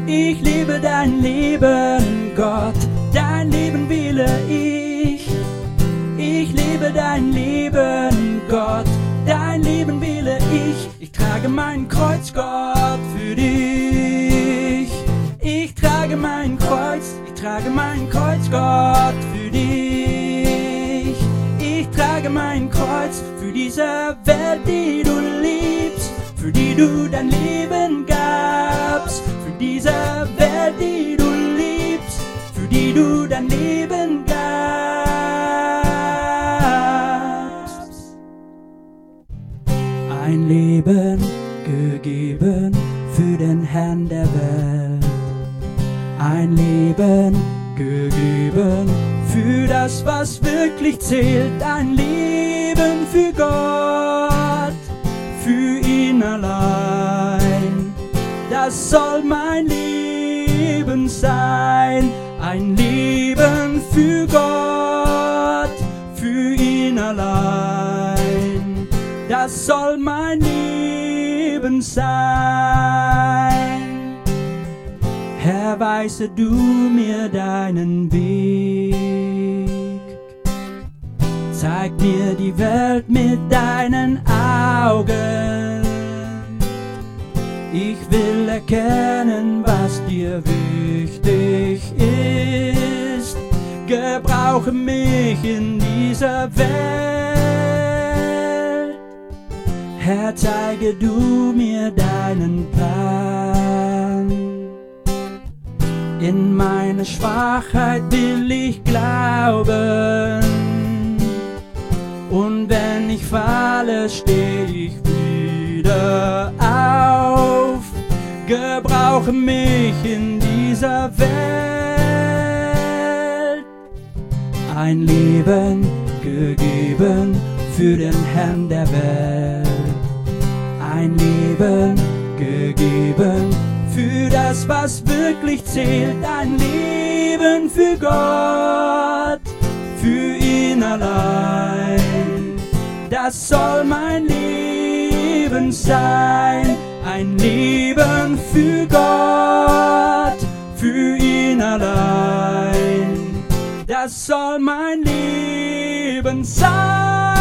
Ich liebe dein Leben, Gott, dein Leben wähle ich. Ich liebe dein Leben, Gott, dein Leben wähle ich. Ich trage mein Kreuz, Gott, für dich. Ich trage mein Kreuz, Gott, für dich. Ich trage mein Kreuz für diese Welt, die du liebst, für die du dein Leben gabst, für diese Welt, die du liebst, für die du dein Leben gabst. Ein Leben gegeben für den Herrn der Welt, ein Leben gegeben für das, was wirklich zählt, ein Leben für Gott, für ihn allein. Das soll mein Leben sein, ein Leben für Gott, für ihn allein. Das soll mein Leben sein. Herr, weise du mir deinen Weg, zeig mir die Welt mit deinen Augen. Ich will erkennen, was dir wichtig ist. Gebrauche mich in dieser Welt. Herr, zeige du mir deinen Plan. In meine Schwachheit will ich glauben, und wenn ich falle, steh ich wieder auf. Gebrauche mich in dieser Welt. Ein Leben gegeben für den Herrn der Welt. Ein Leben gegeben für das, was wirklich zählt, ein Leben für Gott, für ihn allein. Das soll mein Leben sein, ein Leben für Gott, für ihn allein. Das soll mein Leben sein.